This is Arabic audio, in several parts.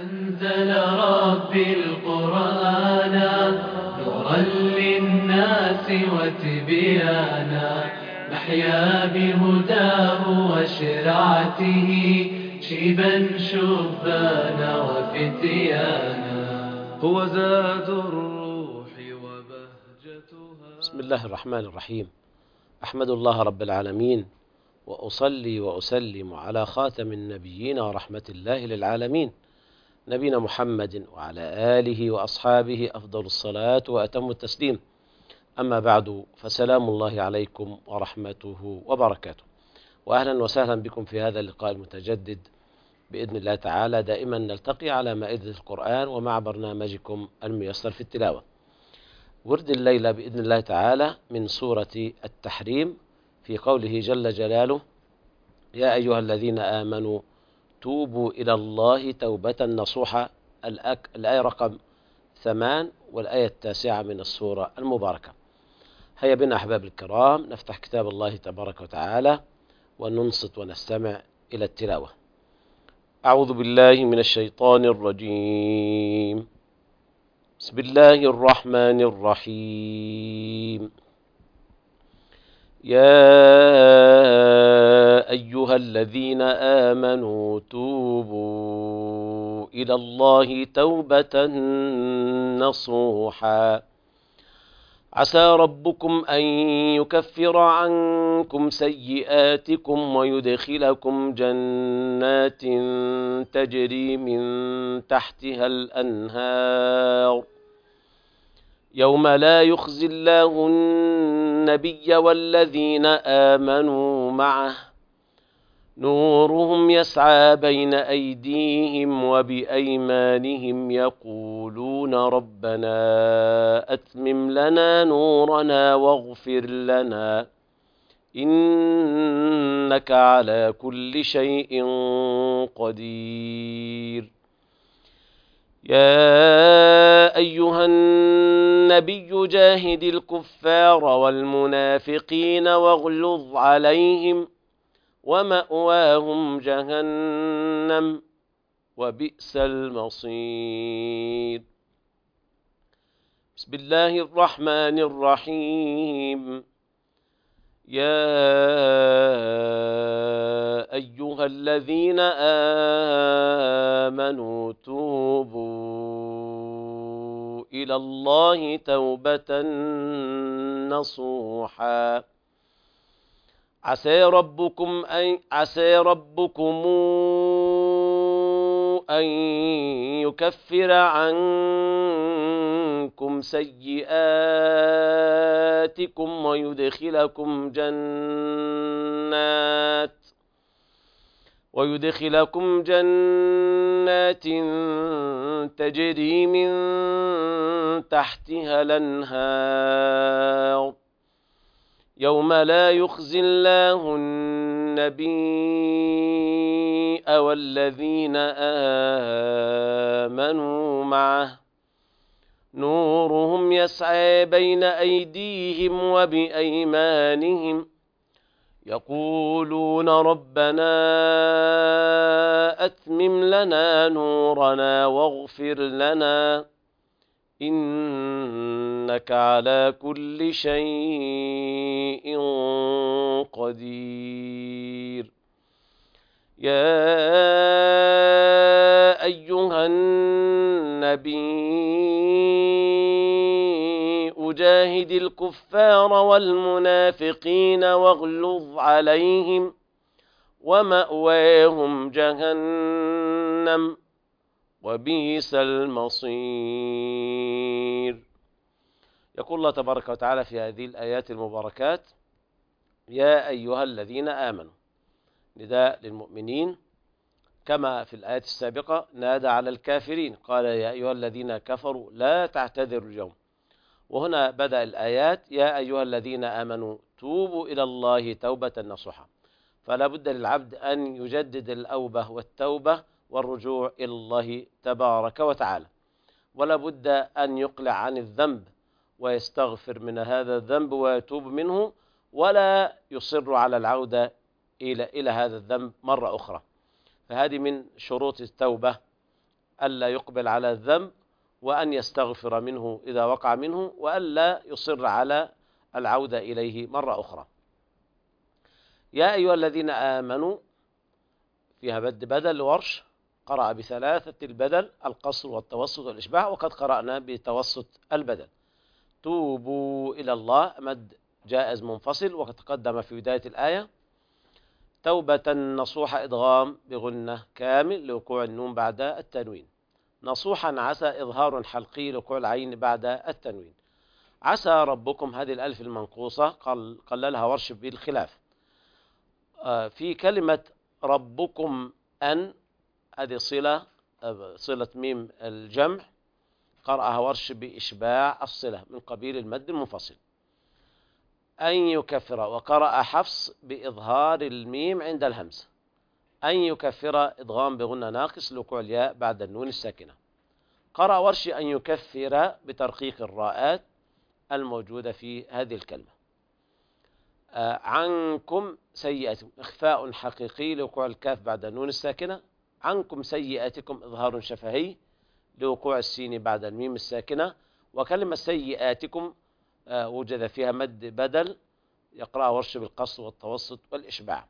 أنزل ربي القرآن نورا للناس وتبيانا نحيا بهداه وشرعته شيبا شبانا وفتيانا هو زاد الروح وبهجتها. بسم الله الرحمن الرحيم. أحمد الله رب العالمين، وأصلي وأسلم على خاتم النبيين ورحمة الله للعالمين، نبينا محمد وعلى آله وأصحابه أفضل الصلاة وأتم التسليم. أما بعد، فسلام الله عليكم ورحمته وبركاته، وأهلا وسهلا بكم في هذا اللقاء المتجدد بإذن الله تعالى. دائما نلتقي على مائدة القرآن ومع برنامجكم الميسر في التلاوة. ورد الليلة بإذن الله تعالى من سورة التحريم في قوله جل جلاله: يا أيها الذين آمنوا توبوا إلى الله توبة نصوحا، الآية رقم 8 والآية 9 من السورة المباركة. هيا بنا أحباب الكرام نفتح كتاب الله تبارك وتعالى وننصت ونستمع إلى التلاوة. أعوذ بالله من الشيطان الرجيم. بسم الله الرحمن الرحيم. يا أيها الذين آمنوا توبوا إلى الله توبة نصوحا عسى ربكم أن يكفر عنكم سيئاتكم ويدخلكم جنات تجري من تحتها الأنهار يوم لا يخزي الله النبي والذين آمنوا معه نورهم يسعى بين أيديهم وبأيمانهم يقولون ربنا أتمم لنا نورنا واغفر لنا إنك على كل شيء قدير. يا أيها النبي جاهد الكفار والمنافقين واغلظ عليهم ومأواهم جهنم وبئس المصير. بسم الله الرحمن الرحيم. يا أيها الذين آمنوا توبوا إلى الله توبة نصوحا عسى ربكم أن يكفر عنكم سيئاتكم ويدخلكم جنات تجري من تحتها الأنهار يوم لا يخزي الله النبي والذين آمنوا معه نورهم يسعى بين أيديهم وبأيمانهم يقولون ربنا أتمم لنا نورنا واغفر لنا إنك على كل شيء قدير. يا أيها النبي جاهد الكفار والمنافقين واغلظ عليهم ومأواهم جهنم وبئس المصير. يقول الله تبارك وتعالى في هذه الآيات المباركات: يا أيها الذين آمنوا، نداء للمؤمنين، كما في الآيات السابقة نادى على الكافرين قال يا أيها الذين كفروا لا تعتذروا اليوم. وهنا بدأ الآيات يا أيها الذين آمنوا توبوا إلى الله توبة نصوحا. فلا بد للعبد أن يجدد الأوبة والتوبة والرجوع إلى الله تبارك وتعالى، ولا بد أن يقلع عن الذنب ويستغفر من هذا الذنب ويتوب منه، ولا يصر على العودة إلى هذا الذنب مرة أخرى. فهذه من شروط التوبة ألا يقبل على الذنب، وأن يستغفر منه إذا وقع منه، وألا يصر على العودة إليه مرة أخرى. يا أيها الذين آمنوا فيها بدل ورش، قرأ بثلاثة البدل: القصر والتوسط والإشباع، وقد قرأنا بتوسط البدل. توبوا إلى الله، مد جائز منفصل، وقد تقدم في بداية الآية. توبة نصوح، إدغام بغنة كامل لوقوع النون بعد التنوين. نصوحا عسى، إظهار حلقي لوقوع العين بعد التنوين. عسى ربكم، هذه الألف المنقوصة قللها ورش بالخلاف. في كلمة ربكم أن، هذه صلة ميم الجمع، قرأها ورش بإشباع الصلة من قبيل المد المنفصل. أن يكفر، وقرأ حفص بإظهار الميم عند الهمس. أن يكفر إدغام بغنى ناقص لوقوع الياء بعد النون الساكنة. قرأ ورش أن يكفر بترقيق الراءات الموجودة في هذه الكلمة. عنكم سيئاتكم، إخفاء حقيقي لوقوع الكاف بعد النون الساكنة. عنكم سيئاتكم، إظهار شفهي لوقوع السين بعد الميم الساكنة. وكلمة سيئاتكم وجد فيها مد بدل، يقرأ ورش بالقصر والتوسط والإشباع.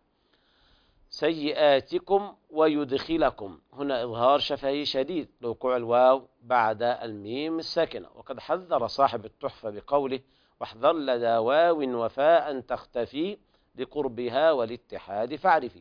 سيئاتكم ويدخلكم، هنا إظهار شفهي شديد لوقوع الواو بعد الميم الساكنة. وقد حذر صاحب التحفة بقوله: واحذر لدى واو وفاء تختفي لقربها والاتحاد فاعرفي.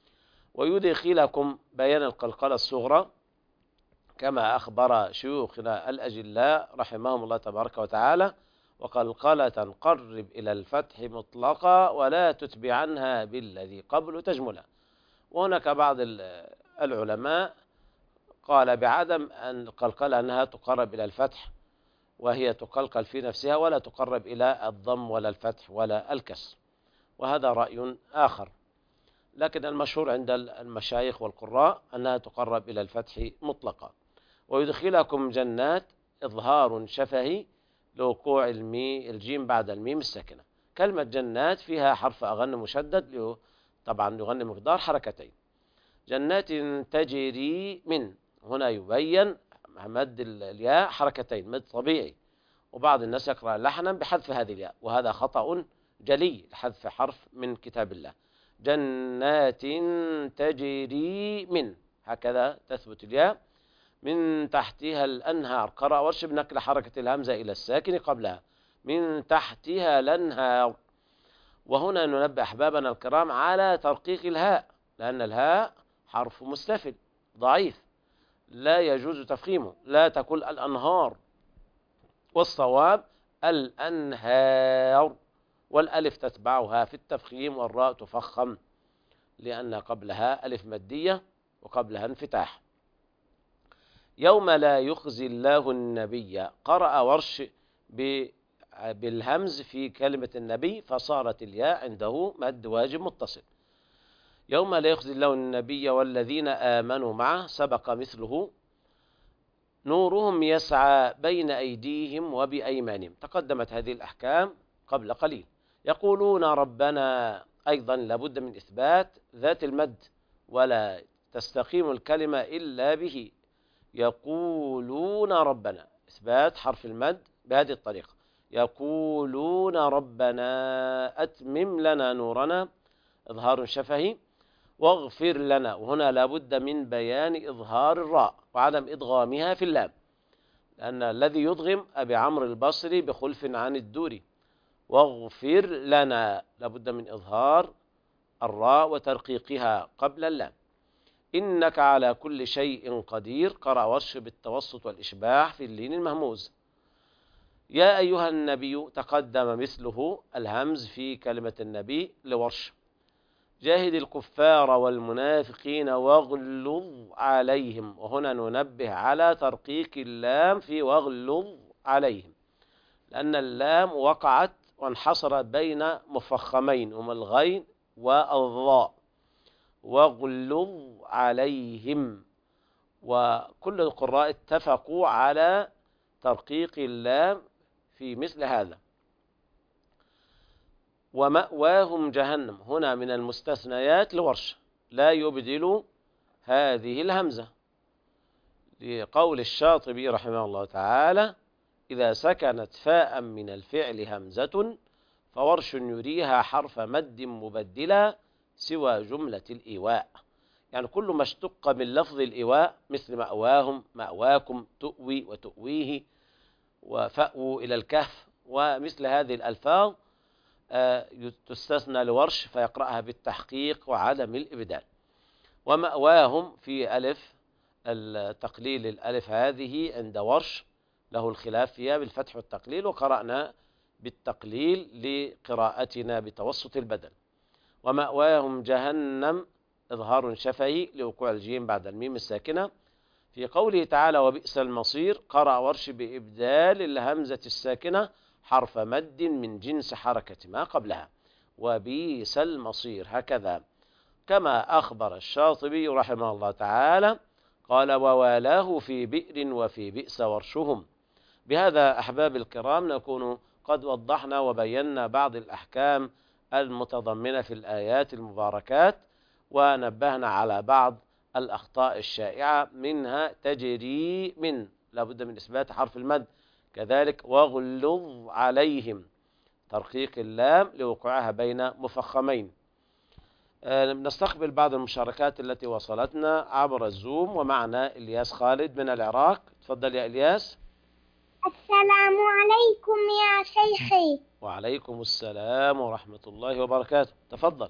ويدخلكم بيان القلقلة الصغرى، كما أخبر شيوخنا الأجلاء رحمهم الله تبارك وتعالى: وقلقلة قرب إلى الفتح مطلقا ولا تتبع عنها بالذي قبل تجملا. وهناك بعض العلماء قال بعدم أن القلقلة أنها تقرب إلى الفتح، وهي تقلقل في نفسها ولا تقرب إلى الضم ولا الفتح ولا الكسر، وهذا رأي آخر. لكن المشهور عند المشايخ والقراء أنها تقرب إلى الفتح مطلقا. ويدخلكم جنات، إظهار شفهي لوقوع الجيم بعد الميم الساكنة. كلمة جنات فيها حرف أغن مشدد، طبعا يغني مقدار حركتين. جنات تجري من، هنا يبين مد الياء حركتين، مد طبيعي، وبعض الناس يقرأ لحنا بحذف هذه الياء، وهذا خطأ جلي لحذف حرف من كتاب الله. جنات تجري من، هكذا تثبت الياء. من تحتها الأنهار، قرأ ورش بنقل حركة الهمزة إلى الساكن قبلها، من تحتها الأنهار. وهنا ننبه أحبابنا الكرام على ترقيق الهاء، لأن الهاء حرف مستفل ضعيف لا يجوز تفخيمه. لا تقول الأنهار، والصواب الأنهار، والألف تتبعها في التفخيم، والراء تفخم لأن قبلها ألف مادية وقبلها انفتاح. يوم لا يخزي الله النبي، قرأ ورش بالهمز في كلمة النبي، فصارت الياء عنده مد واجب متصل. يوم لا يخزي الله النبي والذين آمنوا معه، سبق مثله. نورهم يسعى بين أيديهم وبأيمانهم، تقدمت هذه الأحكام قبل قليل. يقولون ربنا، أيضا لابد من إثبات ذات المد، ولا تستقيم الكلمة إلا به. يقولون ربنا، إثبات حرف المد بهذه الطريقة. يقولون ربنا أتمم لنا نورنا، إظهار شفهي. واغفر لنا، وهنا لابد من بيان إظهار الراء وعدم إدغامها في اللام، لأن الذي يدغم أبي عمرو البصري بخلف عن الدوري. واغفر لنا، لابد من إظهار الراء وترقيقها قبل اللام. إنك على كل شيء قدير، قرأ ورش بالتوسط والإشباع في اللين المهموز. يا أيها النبي، تقدم مثله الهمز في كلمة النبي لورش. جاهد الكفار والمنافقين واغلظ عليهم، وهنا ننبه على ترقيق اللام في واغلظ عليهم، لأن اللام وقعت وانحصرت بين مفخمين هما الغين والضاء. واغلظ عليهم، وكل القراء اتفقوا على ترقيق اللام في مثل هذا. ومأواهم جهنم، هنا من المستثنيات لورش، لا يبدل هذه الهمزة لقول الشاطبي رحمه الله تعالى: إذا سكنت فاء من الفعل همزة فورش يريها حرف مد مبدلا سوى جملة الإيواء. يعني كل ما اشتق من لفظ الإيواء مثل مأواهم، مأواكم، تؤوي وتؤويه، وفأووا إلى الكهف، ومثل هذه الألفاظ تستثنى لورش فيقرأها بالتحقيق وعدم الإبدال. ومأواهم في ألف التقليل، الألف هذه عند ورش له الخلاف فيها بالفتح والتقليل، وقرأنا بالتقليل لقراءتنا بتوسط البدن. ومأواهم جهنم إظهار شفهي لوقوع الجيم بعد الميم الساكنة. في قوله تعالى: وبئس المصير، قرأ ورش بإبدال الهمزة الساكنة حرف مد من جنس حركة ما قبلها، وبئس المصير، هكذا كما أخبر الشاطبي رحمه الله تعالى قال: ووالاه في بئر وفي بئس ورشهم. بهذا أحباب الكرام نكون قد وضحنا وبينا بعض الأحكام المتضمنة في الآيات المباركات، ونبهنا على بعض الأخطاء الشائعة، منها تجري من لابد من إثبات حرف المد، كذلك واغلظ عليهم ترقيق اللام لوقوعها بين مفخمين. نستقبل بعض المشاركات التي وصلتنا عبر الزوم، ومعنا إلياس خالد من العراق. تفضل يا إلياس. السلام عليكم يا شيخي. وعليكم السلام ورحمة الله وبركاته. تفضل.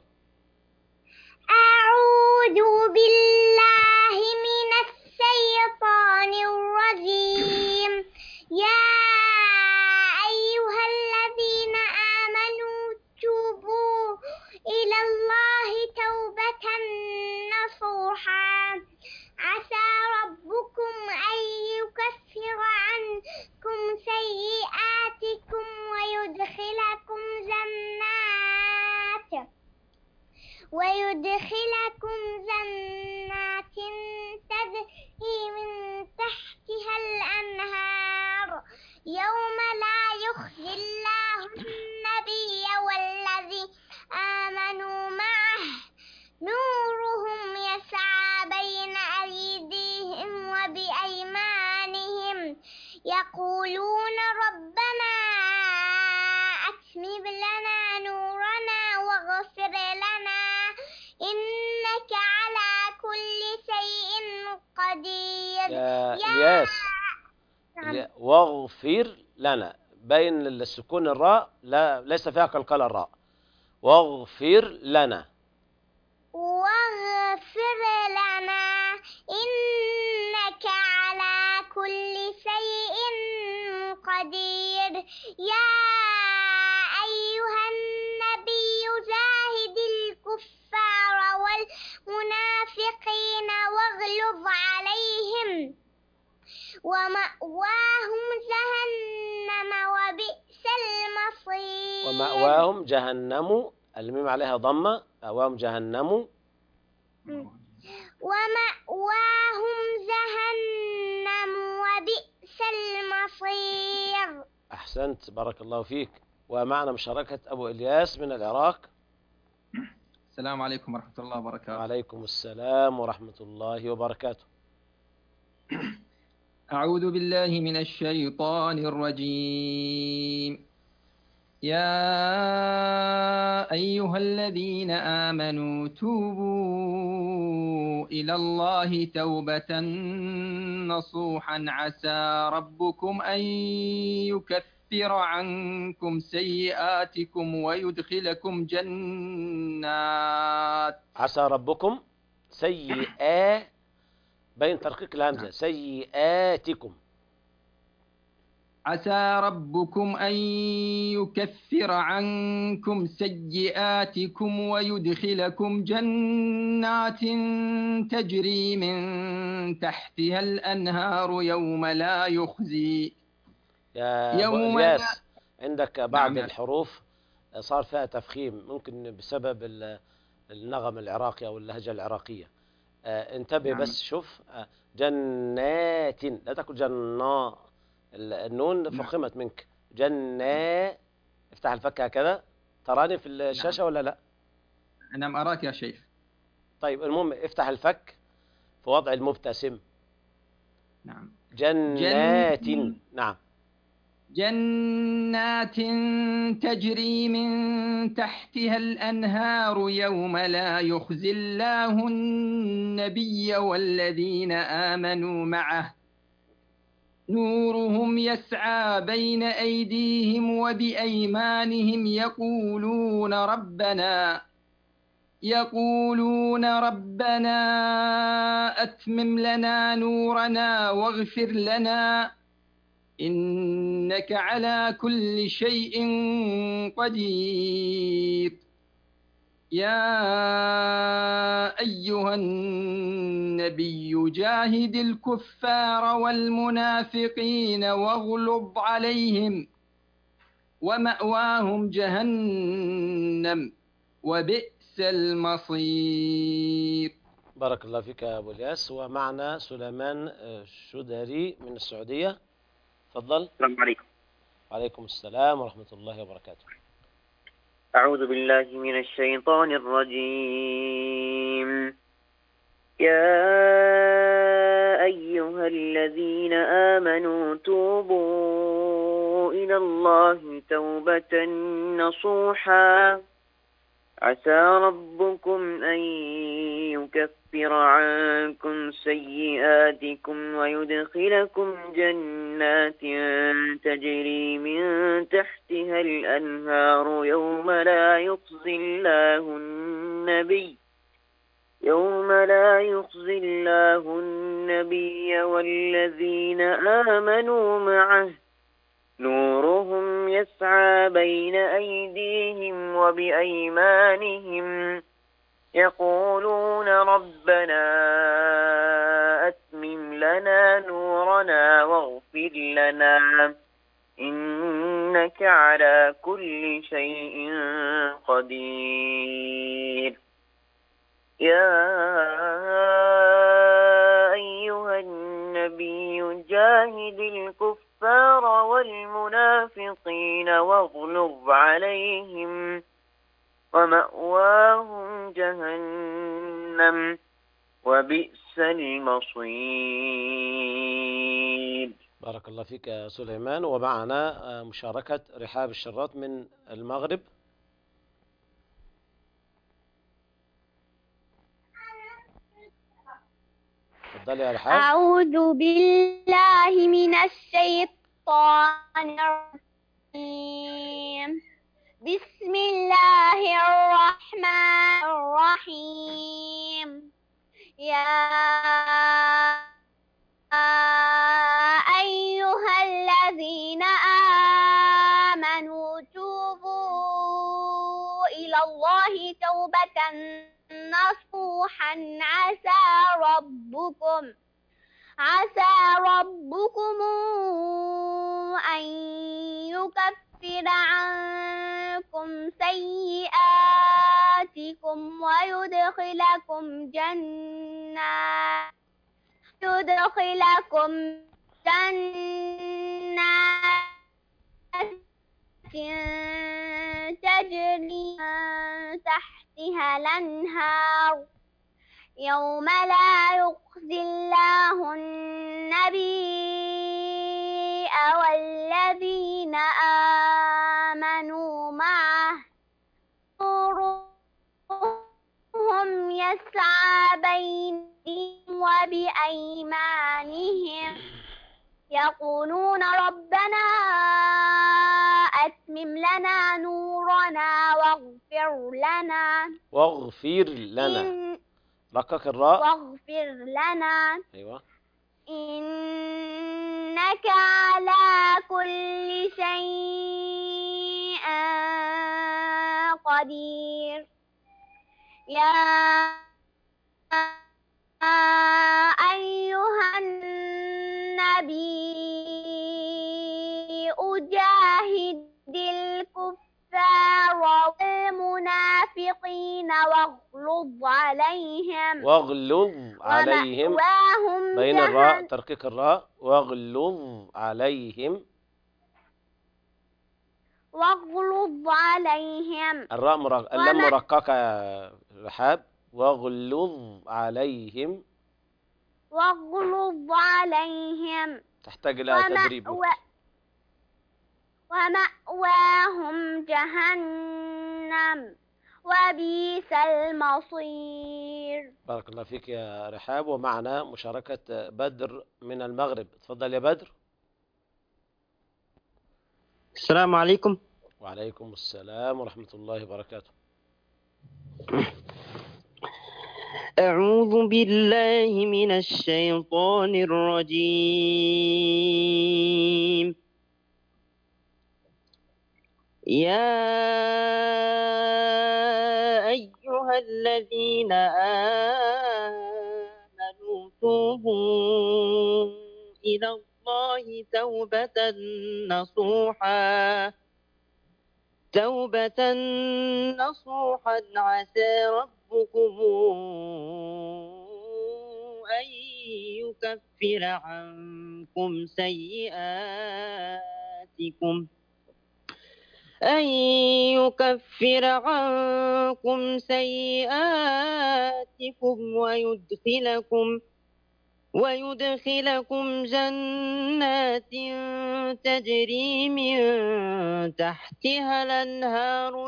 أعوذ بالله من الشيطان الرجيم. يا أيها الذين آمنوا توبوا إلى الله توبة نصوحا عسى ربكم أن يكفر عنكم سيئاتكم ويدخلكم جنات تجري من تحتها الأنهار يوم لا يخزي الله النبي والذين آمنوا معه نورهم يسعى بين أيديهم وبأيمانهم يقولون ربنا أتمم لنا نورنا واغفر لنا إنك على كل شيء قدير. يا إلياس، واغفر لنا بين السكون الراء، لا ليس فيها قلقلة الراء. واغفر لنا، واغفر لنا إنك على كل شيء قدير. يا أيها النبي جاهد الكفار والمنافقين واغلظ عليهم ومأواهم جهنم وبئس المصير. ومأواهم جهنم، الميم عليها ضمة، مأواهم جهنم ومأواهم جهنم وبئس المصير. أحسنت، بارك الله فيك. ومعنا مشاركة أبو إلياس من العراق. السلام عليكم ورحمة الله وبركاته. وعليكم السلام ورحمة الله وبركاته. أعوذ بالله من الشيطان الرجيم. يا أيها الذين آمنوا توبوا إلى الله توبة نصوحا عسى ربكم أن يكفر عنكم سيئاتكم ويدخلكم جنات. عسى ربكم سيئات، بين ترقيق الهمزة، سيئاتكم. عسى ربكم أن يكفر عنكم سيئاتكم ويدخلكم جنات تجري من تحتها الأنهار يوم لا يخزي. يا أبو إلياس، عندك بعض الحروف صار فيها تفخيم، ممكن بسبب النغم العراقي أو اللهجة العراقية. انتبه بس، شوف، جنات، لا تقل جنا، النون فخمت منك. جنا، افتح الفك هكذا. تراني في الشاشة ولا لا؟ نعم أراك يا شيخ. طيب المهم افتح الفك في وضع المبتسم، نعم. جنات. نعم. جنات تجري من تحتها الأنهار يوم لا يخزي الله النبي والذين آمنوا معه نورهم يسعى بين أيديهم وبأيمانهم يقولون ربنا أتمم لنا نورنا واغفر لنا إنك على كل شيء قدير. يا أيها النبي جاهد الكفار والمنافقين واغلظ عليهم ومأواهم جهنم وبئس المصير. بارك الله فيك يا أبو الياس. ومعنا سليمان الشدري من السعودية. تفضل. السلام عليكم. وعليكم السلام ورحمة الله وبركاته. أعوذ بالله من الشيطان الرجيم. يا أيها الذين آمنوا توبوا إلى الله توبة نصوحا عسى ربكم أن يكفر عنكم سيئاتكم ويدخلكم جنات تجري من تحتها الأنهار يوم لا يخزي الله النبي والذين آمنوا معه نورهم يسعى بين أيديهم وبأيمانهم يقولون ربنا أتمم لنا نورنا واغفر لنا إنك على كل شيء قدير. يا أيها النبي جاهد الكفار والمنافقين واغلظ عليهم ومأواهم جهنم وبئس المصير. بارك الله فيك يا سليمان. ومعنا مشاركة رحاب الشراط من المغرب. تفضلي يا رحاب. أعوذ بالله من الشيطان الرجيم. بسم الله الرحمن الرحيم. يا أيها الذين آمنوا توبوا إلى الله توبة نصوحا عسى ربكم أن يكفر عنكم سيئاتكم ويدخلكم جنات تجري من تحتها الأنهار يوم لا يخزي الله النبي والذين آمنوا معه نورهم يسعى بينهم وبأيمانهم يقولون ربنا أتمم لنا نورنا واغفر لنا رقق الراء. واغفر لنا. أيوة. إنك على كل شيء قدير. يا أيها النبي جاهد الكفار والمنافقين واغلظ عليهم بين الراء ترقيق الراء. واغلظ عليهم الراء اللام مرققة يا رحاب. واغلظ عليهم واغلظ عليهم تحتاج إلى تدريب. ومأواهم جهنم وبئس المصير. بارك الله فيك يا رحاب. ومعنا مشاركة بدر من المغرب. تفضل يا بدر. السلام عليكم. وعليكم السلام ورحمة الله وبركاته. أعوذ بالله من الشيطان الرجيم. يا أيها الذين آمنوا توبوا إلى الله توبة نصوحا عسى ربكم أن يكفر عنكم سيئاتكم ويدخلكم جنات تجري من تحتها الأنهار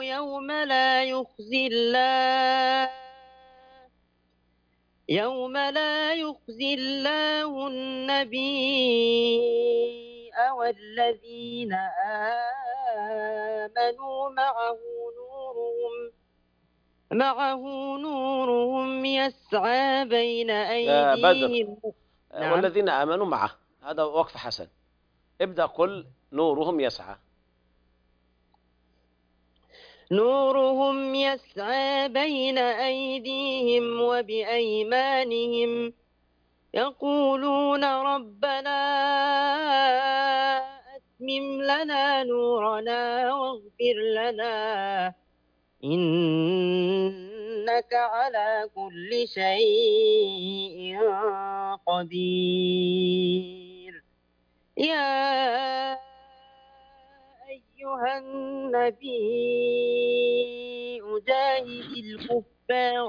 يوم لا يخزي الله النبي والذين آمنوا معه نورهم يسعى بين يا بدر. أيديهم. نعم. والذين آمنوا معه، هذا وقف حسن. ابدأ قل نورهم يسعى. نورهم يسعى بين أيديهم وبأيمانهم يقولون ربنا أتمم لنا نورنا واغفر لنا إنك على كل شيء قدير. يا أيها النبي جاهد الكفار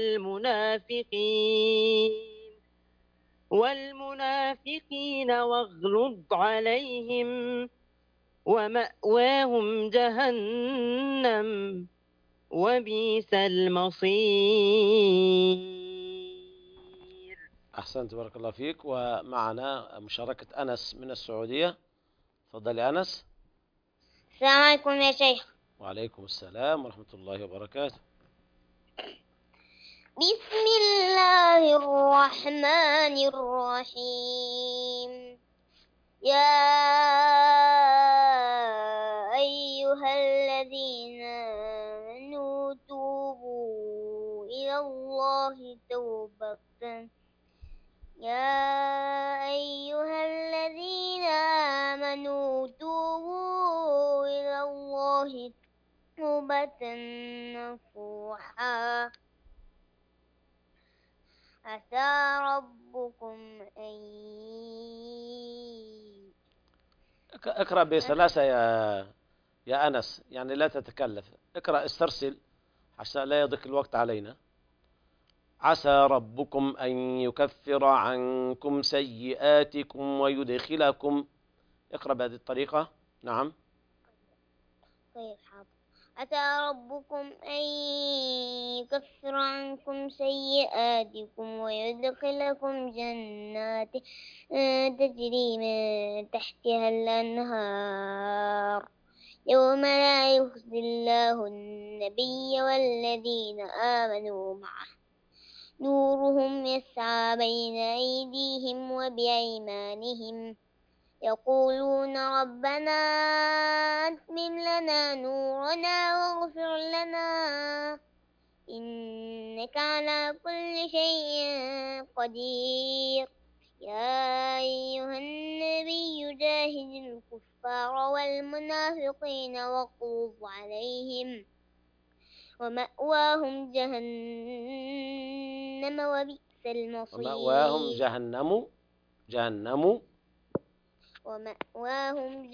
والمنافقين واغلظ عليهم ومأواهم جهنم وبئس المصير. أحسنت بارك الله فيك. ومعنا مشاركة أنس من السعودية. تفضل يا أنس. السلام عليكم يا شيخ. وعليكم السلام ورحمة الله وبركاته. بسم الله الرحمن الرحيم. يا أيها الذين آمنوا توبوا إلى الله توبة نصوحا عسى ربكم أن اقرأ بسلاسة يا أنس، يعني لا تتكلف. اقرأ استرسل عشان لا يضيق الوقت علينا. عسى ربكم أن يكفر عنكم سيئاتكم ويدخلكم. اقرأ بهذه الطريقة. نعم. طيب حاضر. عسى ربكم أن يكفر عنكم سيئاتكم ويدخلكم جنات تجري من تحتها الأنهار يوم لا يخزي الله النبي والذين آمنوا معه نورهم يسعى بين أيديهم وبأيمانهم يقولون ربنا أتمم لنا نورنا واغفر لنا إنك على كل شيء قدير. يا أيها النبي جاهد الكفار والمنافقين واغلظ عليهم ومأواهم جهنم وبئس المصير. ومأواهم جهنم ومأواهم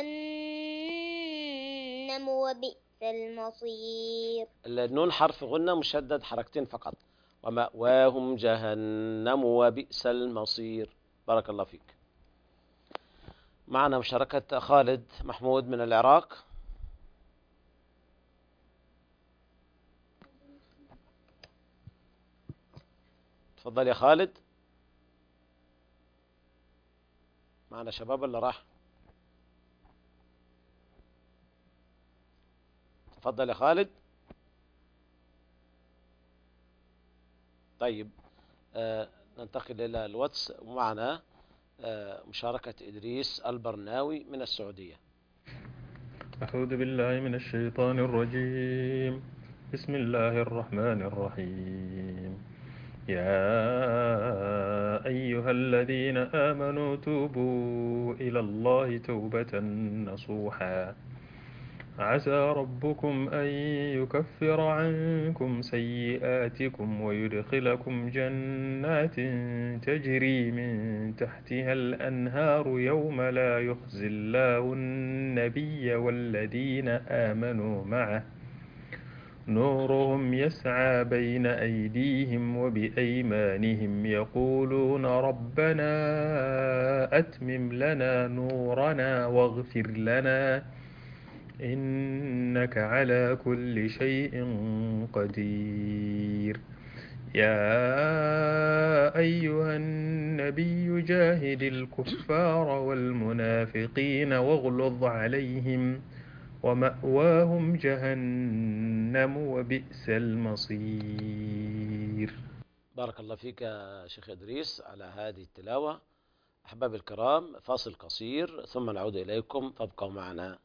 جهنم وبئس المصير. النون حرف غنة مشدد حركتين فقط. ومأواهم جهنم وبئس المصير. بارك الله فيك. معنا مشاركة خالد محمود من العراق. تفضل يا خالد. معنا شباب ولا راح؟ تفضل يا خالد. طيب ننتقل إلى الواتس، ومعنا مشاركة إدريس البرناوي من السعودية. أعوذ بالله من الشيطان الرجيم. بسم الله الرحمن الرحيم. يا أيها الذين آمنوا توبوا إلى الله توبة نصوحا عسى ربكم أن يكفر عنكم سيئاتكم ويدخلكم جنات تجري من تحتها الأنهار يوم لا يخزي الله النبي والذين آمنوا معه نورهم يسعى بين أيديهم وبأيمانهم يقولون ربنا أتمم لنا نورنا واغفر لنا إنك على كل شيء قدير. يا أيها النبي جاهد الكفار والمنافقين واغلظ عليهم ومأواهم جهنم وبئس المصير. بارك الله فيك يا شيخ إدريس على هذه التلاوة. أحباب الكرام، فاصل قصير ثم نعود إليكم، فابقوا معنا.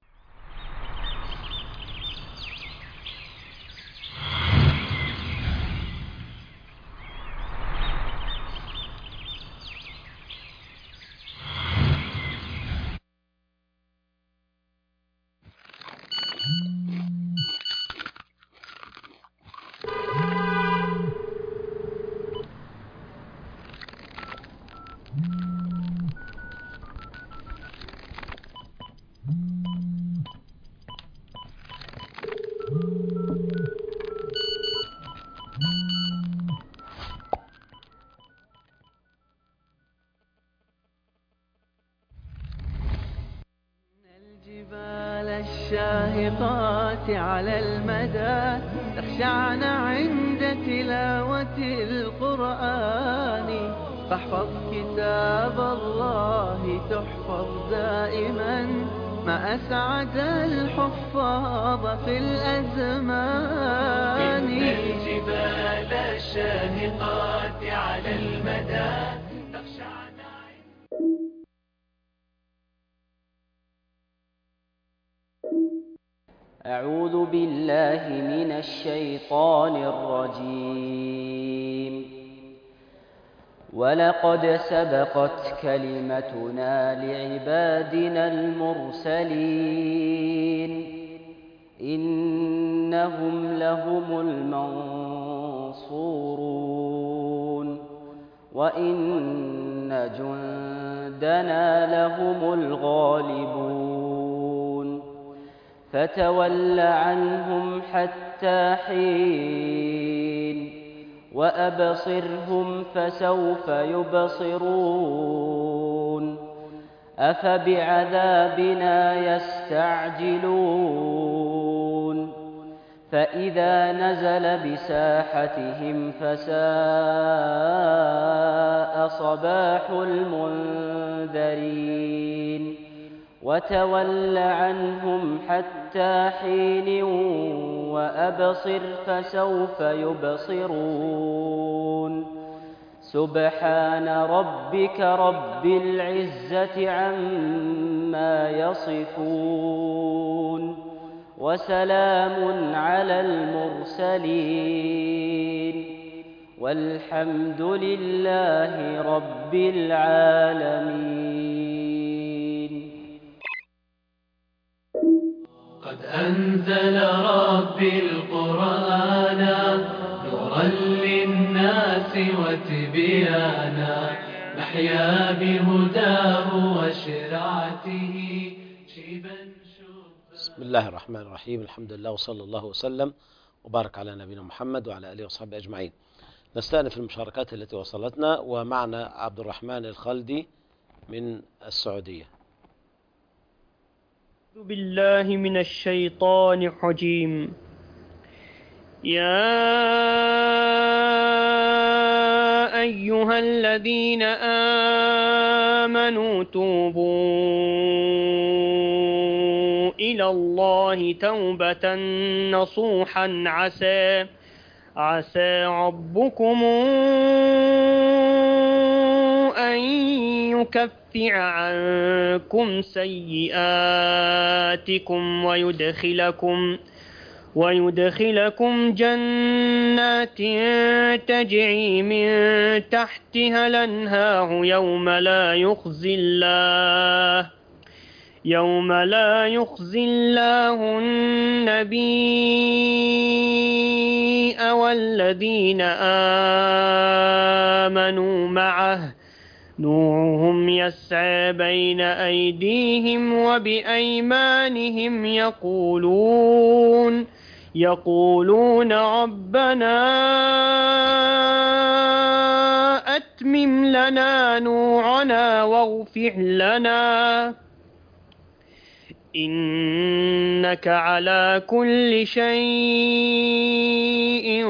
الشاهقات على المدى تخشعن عند تلاوة القرآن، فاحفظ كتاب الله تحفظ دائما ما أسعد الحفاظ في الأزمان. إن الجبال الشاهقات على المدى تخشعن. أعوذ بالله من الشيطان الرجيم. ولقد سبقت كلمتنا لعبادنا المرسلين إنهم لهم المنصورون وإن جندنا لهم الغالبون. فتول عنهم حتى حين وأبصرهم فسوف يبصرون. أفبعذابنا يستعجلون فإذا نزل بساحتهم فساء صباح المنذرين. وتول عنهم حتى حين وأبصر فسوف يبصرون. سبحان ربك رب العزة عما يصفون وسلام على المرسلين والحمد لله رب العالمين. قد أنزل ربي القرآن نورا للناس وتبيانا، نحيا بهداه وشرعته شيبا شوبا. بسم الله الرحمن الرحيم. الحمد لله وصلى الله وسلم وبارك على نبينا محمد وعلى آله وصحبه أجمعين. نستأنف المشاركات التي وصلتنا، ومعنا عبد الرحمن الخلدي من السعودية. أعوذ بالله من الشيطان الرجيم. يا أيها الذين آمنوا توبوا إلى الله توبة نصوحا عسى ربكم أن يكفر عنكم سيئاتكم ويدخلكم جنات تجري من تحتها الأنهار يوم لا يخزي الله النبي والذين آمنوا معه نورهم يسعى بين أيديهم وبأيمانهم يقولون ربنا أتمم لنا نورنا واغفر لنا إنك على كل شيء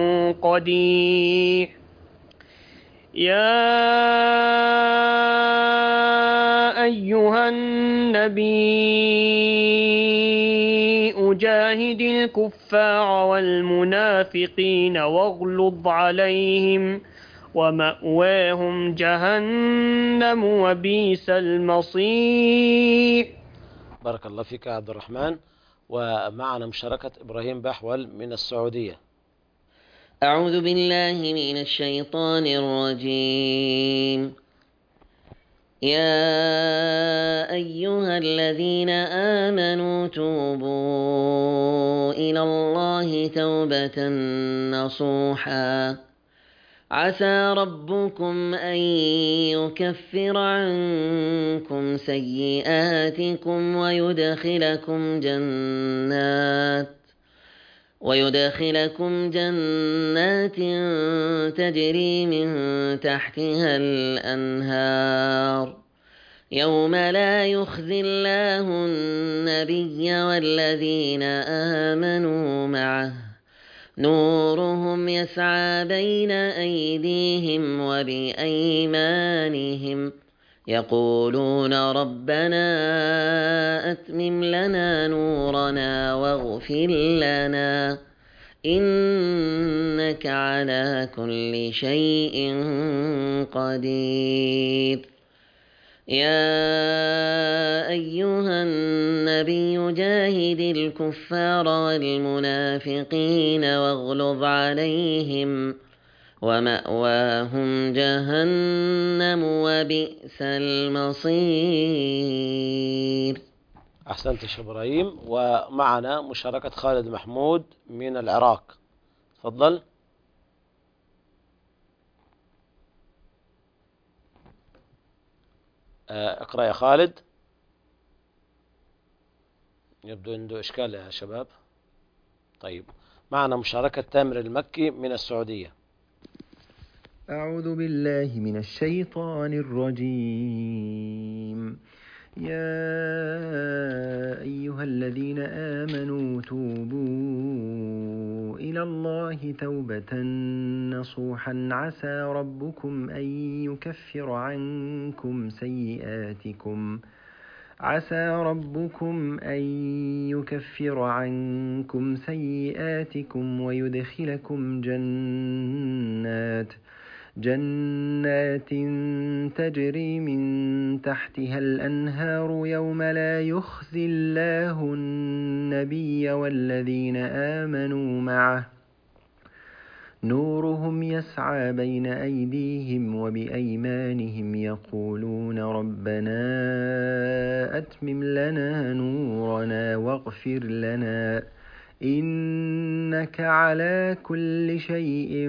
قدير. يا أيها النبي جاهد الكفار والمنافقين واغلظ عليهم ومأواهم جهنم وبئس المصير. بارك الله فيك يا عبد الرحمن. ومعنا مشاركة إبراهيم بحول من السعودية. أعوذ بالله من الشيطان الرجيم. يا أيها الذين آمنوا توبوا إلى الله توبة نصوحا عسى ربكم أن يكفر عنكم سيئاتكم ويدخلكم جنات تجري من تحتها الأنهار يوم لا يخزي الله النبي والذين آمنوا معه نورهم يسعى بين أيديهم وبأيمانهم يقولون ربنا أتمم لنا نورنا واغفر لنا إنك على كل شيء قدير. يا أيها النبي جاهد الكفار والمنافقين واغلظ عليهم ومأواهم جهنم وبئس المصير. أحسنت يا شيخ إبراهيم. ومعنا مشاركة خالد محمود من العراق. تفضل. اقرأ يا خالد. يبدو عنده إشكال يا شباب. طيب، معنا مشاركة تامر المكي من السعودية. أعوذ بالله من الشيطان الرجيم. يا أيها الذين آمنوا توبوا إلى الله توبة نصوحا عسى ربكم أن يكفر عنكم سيئاتكم ويدخلكم جنات تجري من تحتها الأنهار يوم لا يخزي الله النبي والذين آمنوا معه نورهم يسعى بين أيديهم وبأيمانهم يقولون ربنا أتمم لنا نورنا واغفر لنا إنك على كل شيء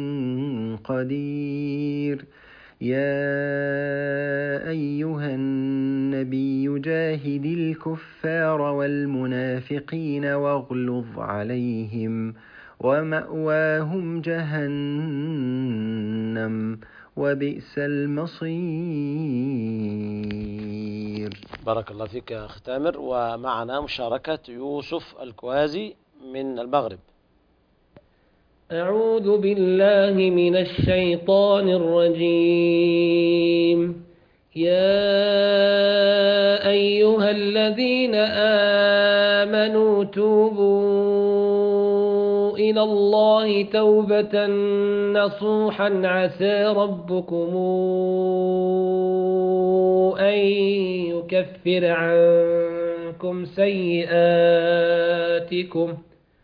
قدير. يا أيها النبي جاهد الكفار والمنافقين واغلظ عليهم ومأواهم جهنم وبئس المصير. بارك الله فيك يا أخ تامر. ومعنا مشاركة يوسف الكوازي من المغرب. أعوذ بالله من الشيطان الرجيم. يا أيها الذين آمنوا توبوا إلى الله توبة نصوحا عسى ربكم أن يكفر عنكم سيئاتكم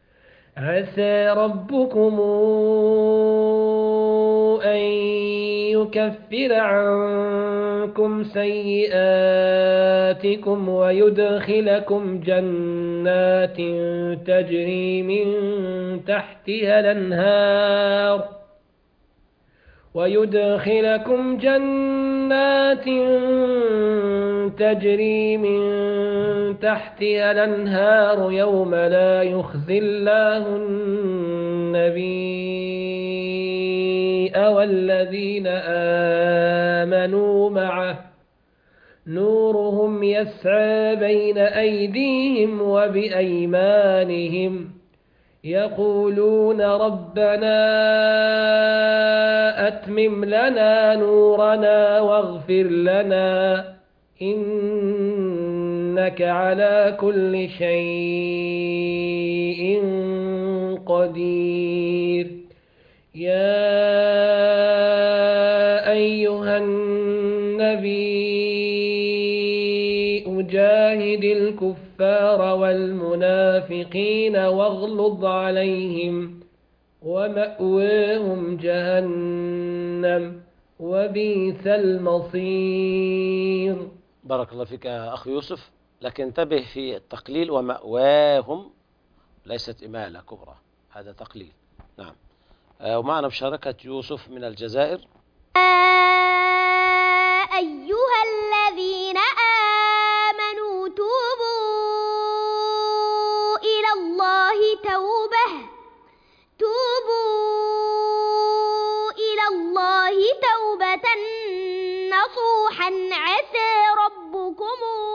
أن يكفر عنكم سيئاتكم ويدخلكم جنات تجري من تحتها الأنهار يوم لا يخزي الله النبي والذين آمنوا معه نورهم يسعى بين أيديهم وبأيمانهم يقولون ربنا أتمم لنا نورنا واغفر لنا إنك على كل شيء قدير. يا أيها النبي جاهد الكفار والمنافقين واغلظ عليهم ومأواهم جهنم وبئس المصير. بارك الله فيك يا أخ يوسف، لكن انتبه في التقليل، ومأواهم ليست إمالة كبرى، هذا تقليل. نعم. ومعنا مشاركة يوسف من الجزائر. أيها الذين آمنوا توبوا إلى الله توبة نصوحا عسى ربكم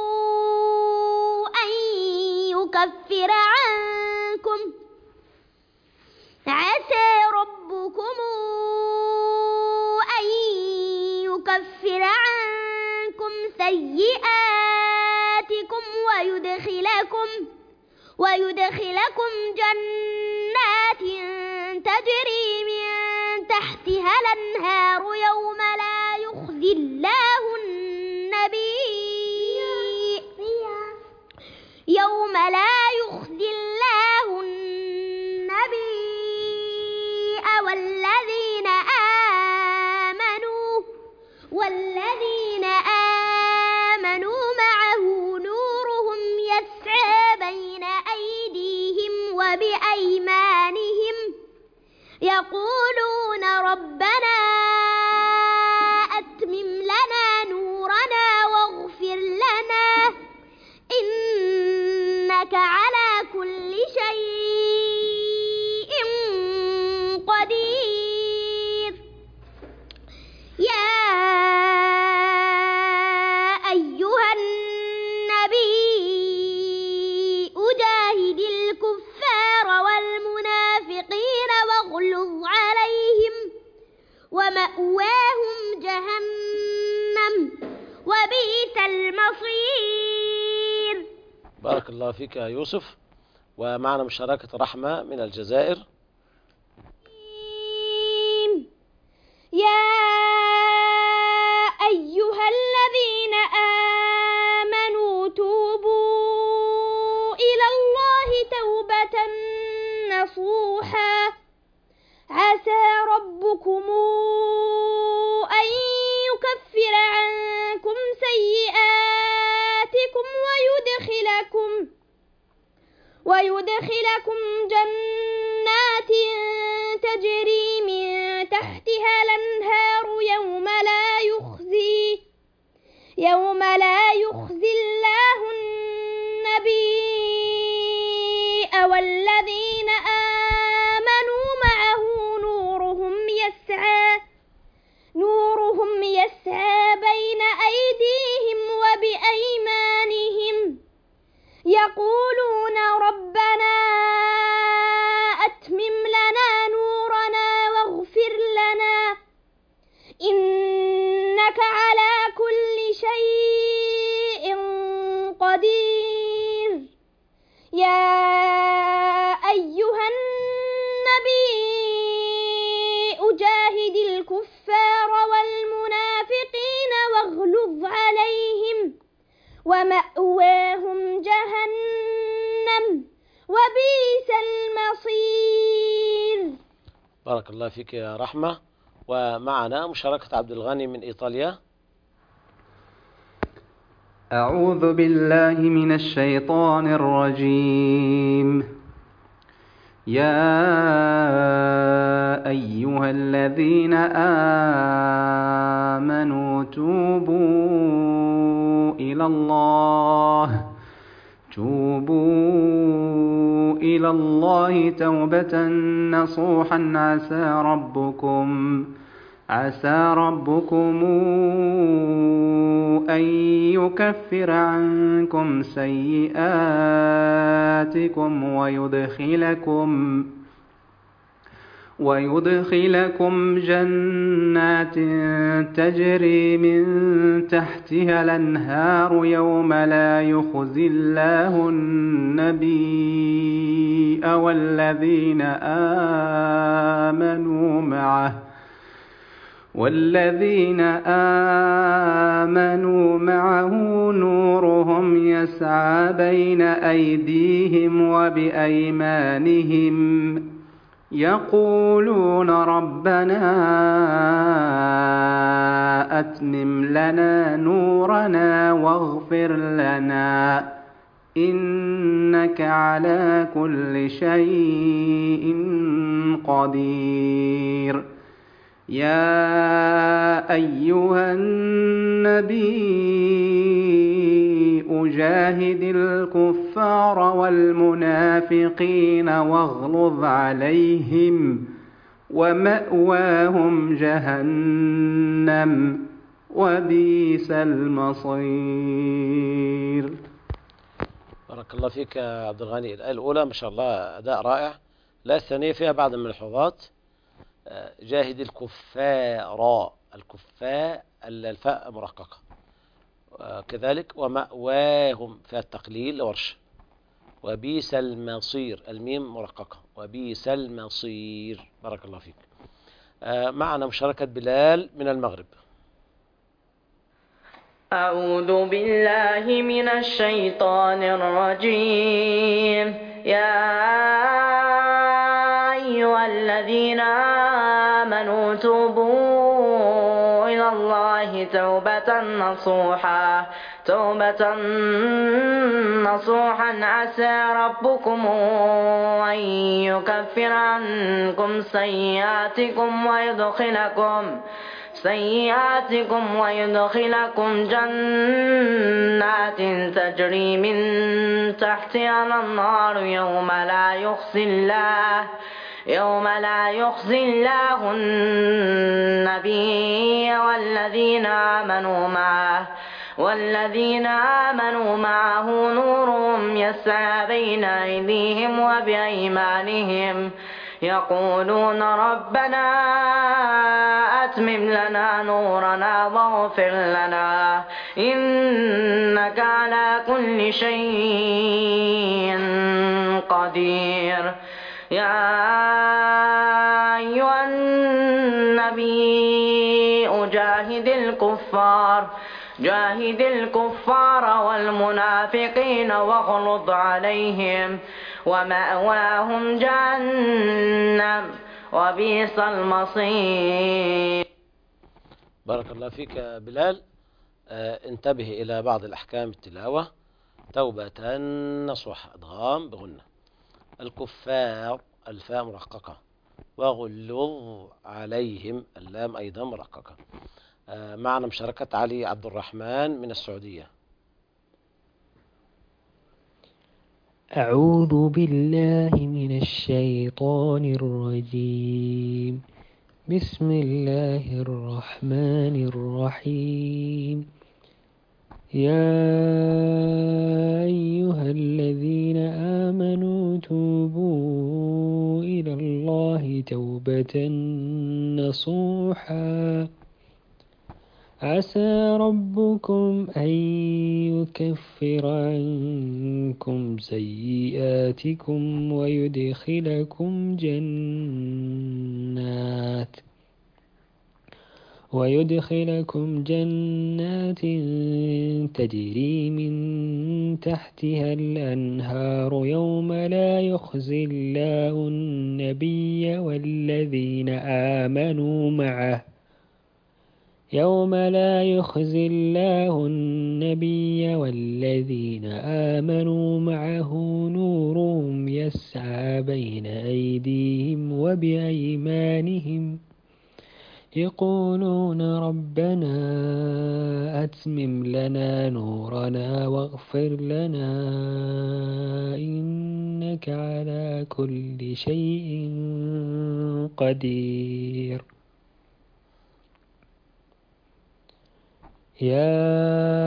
أن يكفر عنكم سيئاتكم ويدخلكم جنات تجري من تحتها الأنهار يوم لا يخزي الله النبي والذين آمنوا معه نورهم يسعى بين أيديهم وبأيمانهم يقولون ربنا أتمم لنا نورنا واغفر لنا إنك على كل شيء قدير. يا أيها النبي جاهد الكفار والمنافقين واغلظ عليهم ومأواهم جهنم وبئس المصير. بارك الله فيك يا يوسف. ومعنا مشاركة رحمة من الجزائر. يا أيها الذين آمنوا توبوا إلى الله توبة نصوحا عسى ربكم أن يكفر عنكم سيئاتكم ويدخلكم جنات تجري من تحتها الأنهار يوم لا يخزي الله النبي والذين آمنوا يقولون ربنا أتمم لنا نورنا واغفر لنا إنك على كل شيء قدير يا أيها النبي جاهد الكفار والمنافقين واغلظ عليهم ومأواهم جهنم وبئس المصير. بارك الله فيك يا رحمة. ومعنا مشاركة عبد الغني من إيطاليا. أعوذ بالله من الشيطان الرجيم. يا أيها الذين آمنوا توبوا إلى الله توبة نصوحا عسى ربكم أن يكفر عنكم سيئاتكم ويدخلكم جنات تجري من تحتها الأنهار يوم لا يخزي الله النبي والذين آمنوا معه نورهم يسعى بين أيديهم وبأيمانهم يقولون ربنا أتمم لنا نورنا واغفر لنا إنك على كل شيء قدير. يا أيها النبي جاهد الكفار والمنافقين واغلظ عليهم ومأواهم جهنم وبئس المصير. بارك الله فيك يا عبد الغني. الآية الأولى ما شاء الله أداء رائع. الآية الثانية فيها بعض الملحوظات. جاهد الكفار، الكفاء الفاء مرققة، كذلك ومأواهم فيها التقليل ورش، وبئس المصير الميم مرققة، وبئس المصير. بارك الله فيك. معنا مشاركة بلال من المغرب. أعوذ بالله من الشيطان الرجيم. يا أيها الذين آمنوا توبوا إلى الله توبة نصوحا عسى ربكم أن يكفر عنكم سيئاتكم ويدخلكم جنات تجري من تحتها الأنهار يوم لا يخزي الله النبي والذين آمنوا معه نورهم يسعى بين أيديهم وبأيمانهم يقولون ربنا أتمم لنا نورنا واغفر لنا إنك على كل شيء قدير. يا أيها النبي جاهد الكفار والمنافقين واغلظ عليهم ومأواهم جهنم وبئس المصير. بارك الله فيك يا بلال. انتبه إلى بعض الأحكام التلاوة. توبة نصوحة إدغام بغنة. الكفار الفاء مرققة، وغلظ عليهم اللام أيضا مرققة. معنا مشاركة علي عبد الرحمن من السعودية. أعوذ بالله من الشيطان الرجيم. بسم الله الرحمن الرحيم. يا أيها الذين توبة نصوحا عسى ربكم أن يكفر عنكم سيئاتكم ويدخلكم جنات تجري من تحتها الأنهار يوم لا يخزي الله النبي والذين آمنوا معه نورهم يسعى بين أيديهم وبأيمانهم يقولون ربنا أتمم لنا نورنا واغفر لنا إنك على كل شيء قدير. يا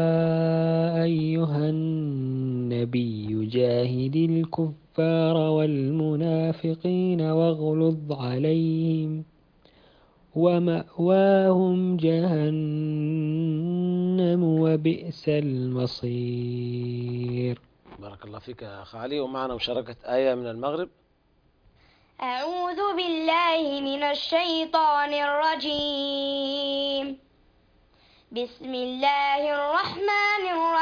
أيها النبي جاهد الكفار والمنافقين واغلظ عليهم ومأواهم جهنم وبئس المصير. بارك الله فيك يا أخ علي. ومعنا مشاركة آية من المغرب. أعوذ بالله من الشيطان الرجيم. بسم الله الرحمن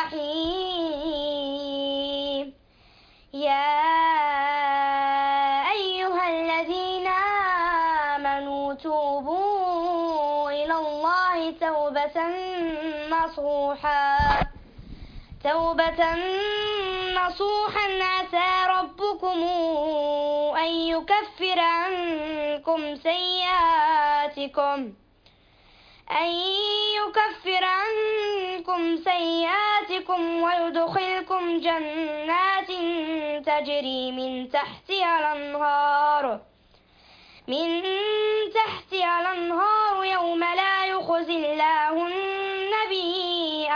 الرحيم. يا أيها الذين آمنوا توبوا إلى الله توبة نصوحا عسى ربكم أن يكفر عنكم سيئاتكم ويدخلكم جنات تجري من تحتها الأنهار يوم لا يخزي الله النبي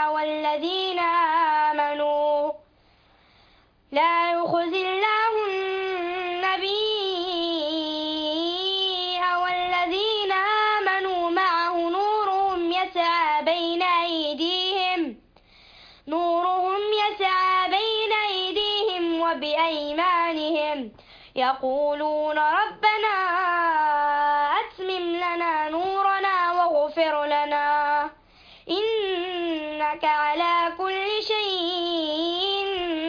والذين آمنوا معه نورهم يسعى بين أيديهم وبأيمانهم يقولون ربنا أتمم لنا نورنا واغفر لنا إنك على كل شيء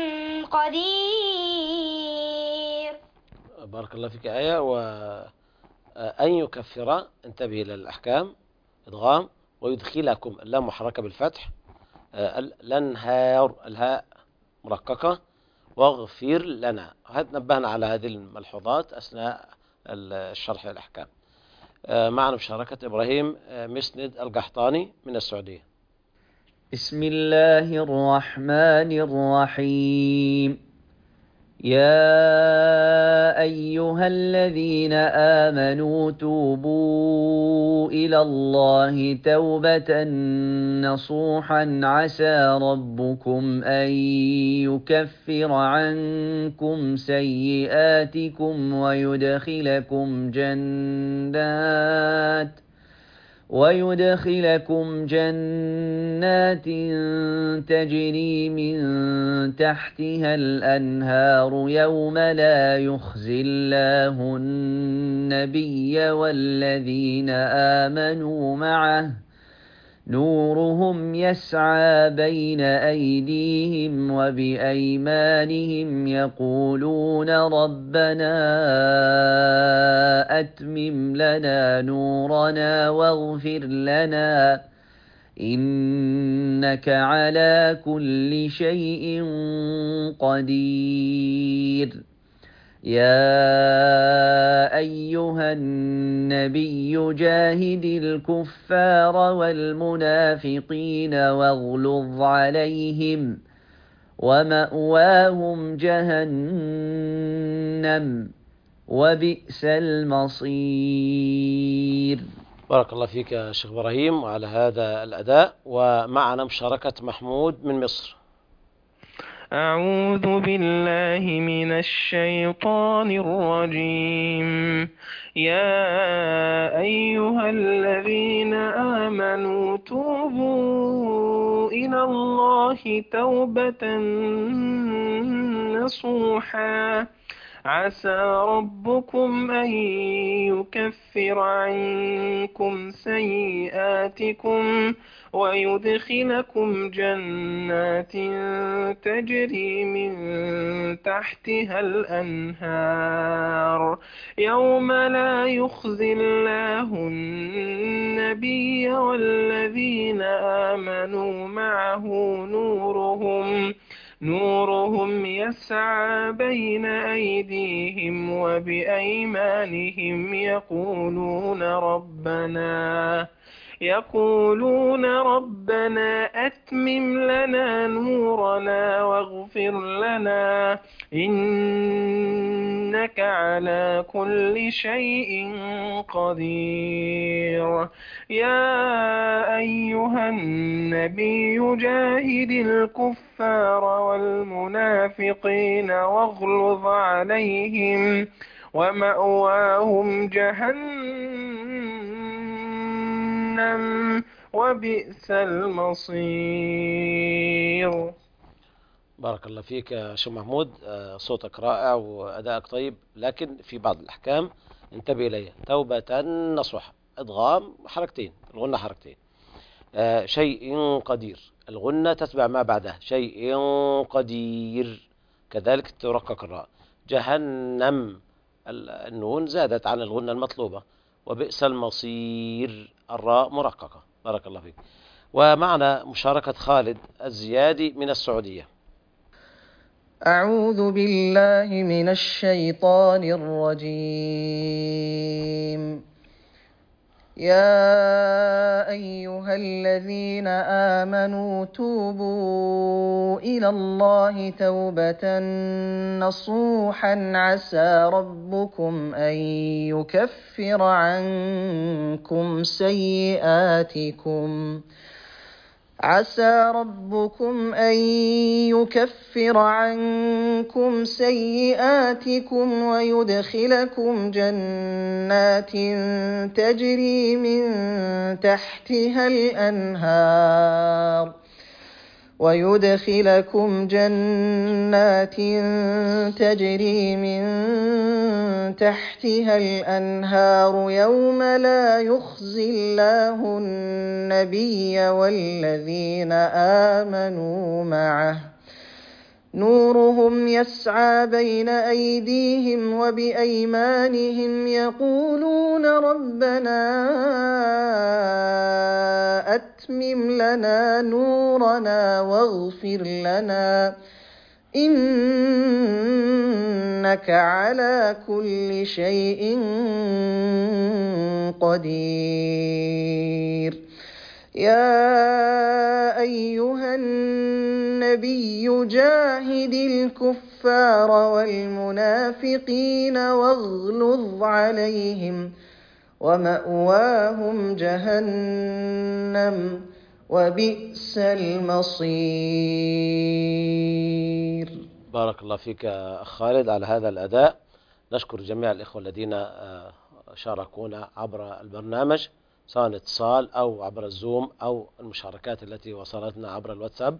قدير. بارك الله فيك آية. وأن يكفر، انتبه للأحكام، إدغام، ويدخلكم، اللام محركة بالفتح، الأنهار الهاء مرققة، واغفر لنا. نبهنا على هذه الملحوظات أثناء الشرح الأحكام. معنا مشاركة إبراهيم مسند القحطاني من السعودية. بسم الله الرحمن الرحيم. يا أيها الذين آمنوا توبوا إلى الله توبة نصوحا عسى ربكم أن يكفر عنكم سيئاتكم ويدخلكم جنات تجري من تحتها الأنهار يوم لا يخزي الله النبي والذين آمنوا معه نورهم يسعى بين أيديهم وبأيمانهم يقولون ربنا أتمم لنا نورنا واغفر لنا إنك على كل شيء قدير. يا أيها النبي جاهد الكفار والمنافقين واغلظ عليهم ومأواهم جهنم وبئس المصير. بارك الله فيك يا شيخ إبراهيم وعلى هذا الأداء. ومعنا مشاركة محمود من مصر. أعوذ بالله من الشيطان الرجيم. يا أيها الذين آمنوا توبوا إلى الله توبة نصوحا عسى ربكم أن يكفر عنكم سيئاتكم ويدخلكم جنات تجري من تحتها الأنهار يوم لا يخزي الله النبي والذين آمنوا معه نورهم يسعى بين أيديهم وبأيمانهم يقولون ربنا أتمم لنا نورنا واغفر لنا إنك على كل شيء قدير. يا أيها النبي جاهد الكفار والمنافقين واغلظ عليهم ومأواهم جهنم وبئس المصير. بارك الله فيك يا شيخ محمود، صوتك رائع وأدائك طيب، لكن في بعض الأحكام انتبه إليها. توبة نصوحا، إدغام حركتين، الغنة حركتين. شيء قدير، الغنة تتبع ما بعدها، شيء قدير، كذلك ترقق الراء. جهنم، النون زادت عن الغنة المطلوبة. وبئس المصير، الراء مرققة. بارك الله فيك. ومعنا مشاركة خالد الزيادي من السعودية. أعوذ بالله من الشيطان الرجيم. يا أيها الذين آمنوا توبوا إلى الله توبة نصوحا عسى ربكم أن يكفر عنكم سيئاتكم ويدخلكم جنات تجري من تحتها الأنهار يوم لا يخزي الله النبي والذين آمنوا معه نورهم يسعى بين أيديهم وبأيمانهم يقولون ربنا أتمم لنا نورنا واغفر لنا إنك على كل شيء قدير. يا أيها النبي جاهد الكفار والمنافقين واغلظ عليهم ومأواهم جهنم وبئس المصير. بارك الله فيك أخ خالد على هذا الأداء. نشكر جميع الإخوة الذين شاركونا عبر البرنامج، سواء اتصال أو عبر الزوم أو المشاركات التي وصلتنا عبر الواتساب.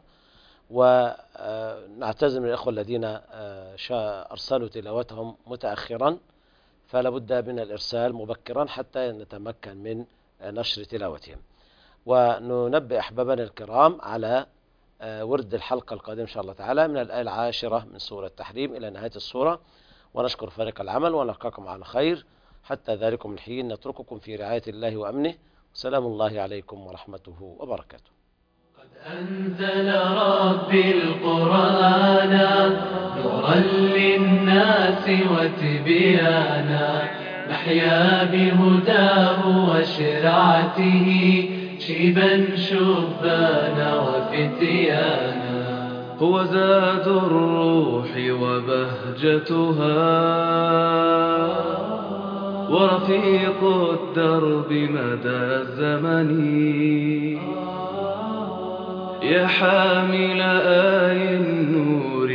ونعتذر من الإخوة الذين أرسلوا تلاوتهم متأخرا، فلا بد من الإرسال مبكرا حتى نتمكن من نشر تلاوتهم. وننبه أحبابنا الكرام على ورد الحلقة القادمة إن شاء الله تعالى من الآية 10 من سورة التحريم إلى نهاية السورة. ونشكر فريق العمل ونلقاكم على خير. حتى ذلكم الحين نترككم في رعاية الله وأمنه، وسلام الله عليكم ورحمته وبركاته. قد أنزل ربي القرآن نورا للناس وتبيانا، نحيا بهداه وشرعته شيبا شبانا وفتيانا. هو زاد الروح وبهجتها ورفيق الدرب مدى الزمن، يا حامل آي النور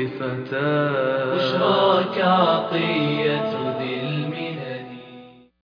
بشراك عقيدة